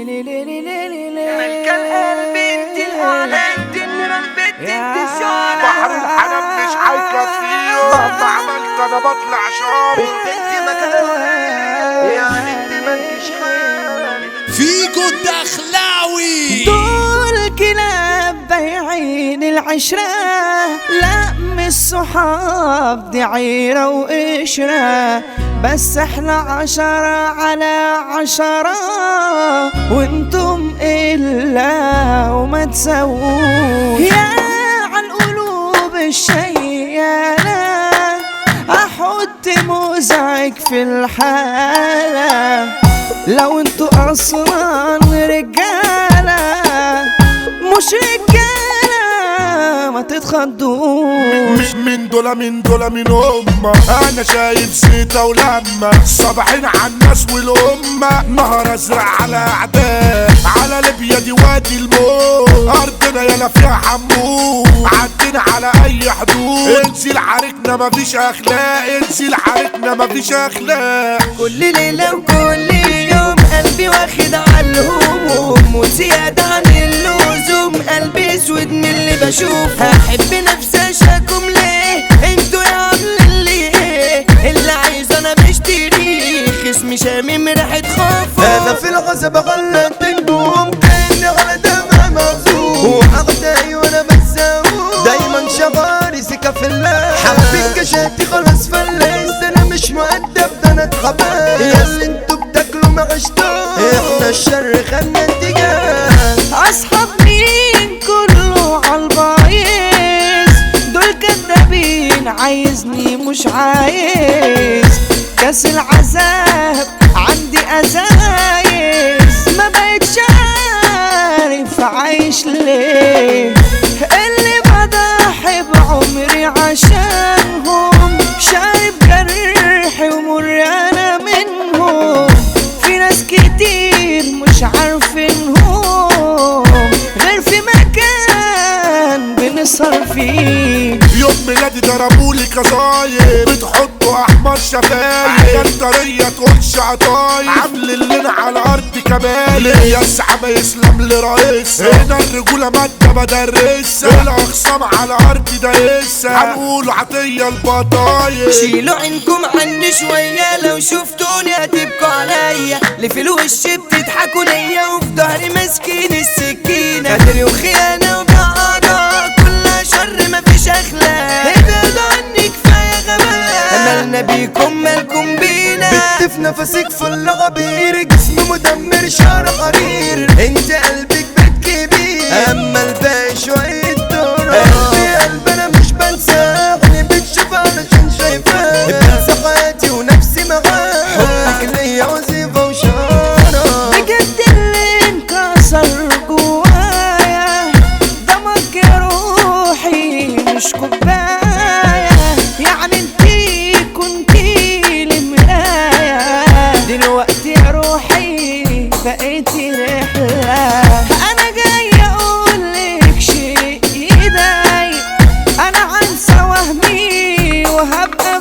ملك القلب انت الاعلى انت النيران انت الشعلة بحر الحنان مش هيكفيه مهما عملت انا بطلع شارع انت مكانها يعني انت مالكش حال فيكو الدخلاوي دول كلاب بايعين العشرة، لا مش صحاب دي عيرة وقشرة، بس احنا 10 على 10 وانتم إلا وما تسووش. يا عالقلوب الشيالة احط مزعج في الحالة، لو انتوا اصلا رجالة مش رجالة ما تتخضوش. من دول من أمة أنا شايف زيطة ولمة صباحين على الناس والأمة نهر أزرق على أعداء على ليبيا دي وادي الموت أرضنا يلا فيها حمود عدينا على أي حدود انزل عاركنا مفيش أخلاق انزل عاركنا مفيش أخلاق كل ليلة وكل يوم قلبي واخد عالهموم وزيادة عن اللزوم، قلبي اسود من اللي بشوف. هحب نفسي اشاكم ليه انتوا يا عاملين ليه اللي عايز انا بشتريه خصمي شامم ريحة خوف. انا في الغصب غلط النوم كأني على دمع مغزوم وأغداي وانا بتساوم دايما شغالي سكة في الله حبيت كشاتي خلاص فلس انا مش مؤدب ده انا اتخبى ياللي انتوا بتاكلوا ما عشتوش احنا الشر خدنا اتجاه. اصحاب مين كله عالبايظ دول كدابين عايزني مش عايز كاس العذاب عندي ازايز ما بقتش عارف عايش ليه اللي بضحي بعمري عشانهم شايف جرحي ومر انا منهم في ناس كتير مش عارفينهم غير في مكان بنسهر فيه. يوم ميلادي ضربولي كظايم بتحطوا احمر شفايف حاجات طريه تقولش عطايف عامل اللينا على ارض كبالي يا الزعمه يسلم لرئيسها هنا الرجوله ماده بدرسها الاخصام على ارض دايسها هنقولوا عطيه البطايق. شيلوا عينكم عني شوية لو شفتوني هتبكوا عليا اللي في الوش بتضحكوا ليا وفي ظهري ماسكين السكينة قدر وخيانة وبعضة كلها شر مفيش أخلاق ابعدوا عني كفاية غباء مالنا بيكم مالكم بينا بت في نفسك فل غبير جسم مدمر شعر حرير انت قلبك بيت كبير اما الباقي شوية دور قلبي انا مش بنساك بتشوف علشان شايفاك بنسى حياتي ونفسي معاك حبك ليا وظيفة وشارة بجد اللي انكسر جوايا دمك يا روحي مش كوباية يعني انتي كنتي المراية دلوقتي يا روحي بقيتي رحلة. انا جاي اقولك شيء يضايق انا هنسى وهمي وهبقى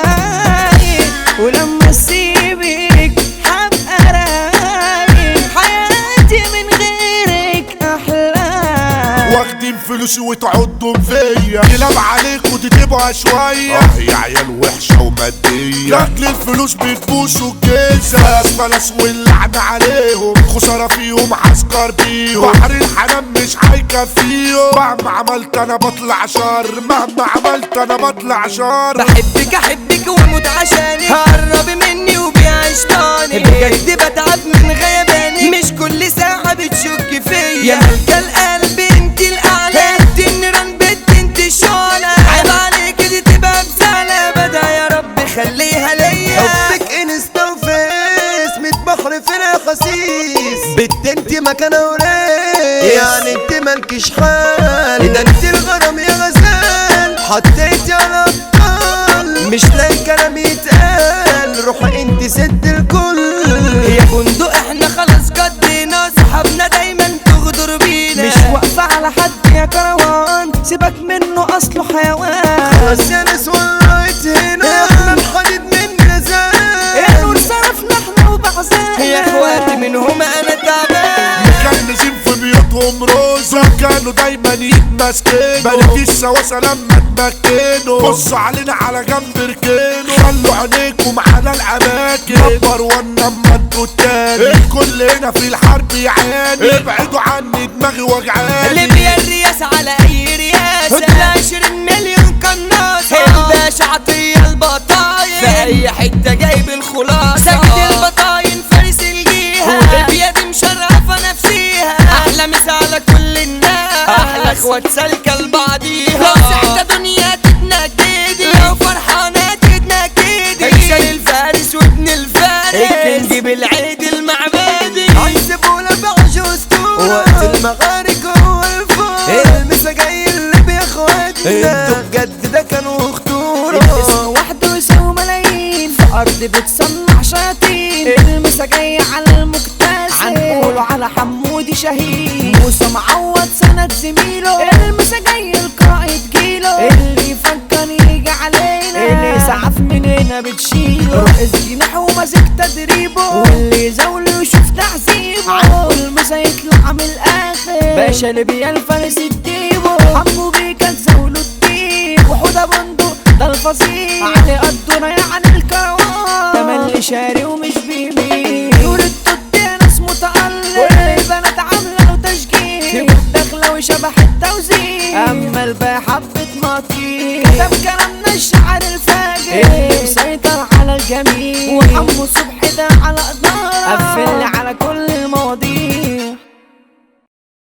فايق ولما اسيبك هبقى رايق حياتي من غيرك احلى. واخدين فلوسي وتعضوا فيا كلاب عليكوا دي تبقى شوية يا عيال وحشة ومادية لاجل الفلوس بتبوسوا الجيزة فلس واللعنة عليهم خسارة فيهم عسكر بيهم بحر الحنان مش هيكفيهم مهما عملت انا بطلع شر مهما عملت انا بطلع شر بحبك احبك واموت عشانك قربي مني وبيعشتاني بجد بتعب من غيباني مش كل ساعة بتشك فيا يا ملكة القلب انت الاعلى انت النيران بنت انت الشعلة عيب عليك دي تبقى بسالة بدا يا رب خليها ليا حبك انستا وفيس ميت بحر في الخسيس بت انت مكانة وليس يعني انت مالكش حال ده انت الغرام يا غزال حطيتي على ابطال مش لاقي كلام يتقال روحي انت ست الكل يا بندق احنا خلاص قضينا صحابنا دايما تغدر بينا مش واقفة على حد يا كروان سيبك منه اصله حيوان خلاص يا ناس ولعت هنا احنا الحديد من غزال يا نور صرفنا احنا وبعزان يا اخواتي منهم انا تعبان كانوا دايما يتمسكنوا بلد السواسة لما تمكنوا بصوا علينا على جنب ركنوا خلوا عينيكم على الاماكن نمبر وان اما انتوا التاني الكل هنا في الحرب يعاني ابعدوا عني دماغي وجعاني ليبيا الرياسة على اي رياسة هدى 20 مليون قناصة الباشا عطية البطاين في اي حتة جايب الخلاصة سجد البطاين فارس الجيهة وليبيا دي مشرفة نفسيها احلى مثال كل الناس احلى اخوات سالكة لبعضيها لو سعدة دنيا تتنكدي لو فرحانة تتنكدي اكسر الفارس وابن الفارس الكنج بالعيد المعبدي عالزبولة بعجوز وقت المغارق هو الفار المسا جاي اللي يا اخواتنا انتوا بجد ده كانوا خطورة الاسم وحده يساوي ملايين في ارض بتصنع شياطين المسا جاي على المكتسب هنقوله على حمودي شهيد موسى معوض سند زميله المسا جاي القائد جيله اللي يفكر يجي علينا اللي سعف مننا بتشيله رئيس جناح وماسك تدريبه واللي يزاوله يشوف تعذيبه عنقول المسا يطلع من الاخر باشا ليبيا الفارس الديبو حمو بيكا تزاوله الديب وحوده بندق ده الفصيل علي قدونا يعني الكروان تملي شاري ومش بيمين نور التوت ناس متألق والبنات عامله له تشجيع داخله وشبح التوزيع اما الباقي حبه مطير كتب كلامنا الشعر الفاجر اللي مسيطر على الجميع وحمو صبحي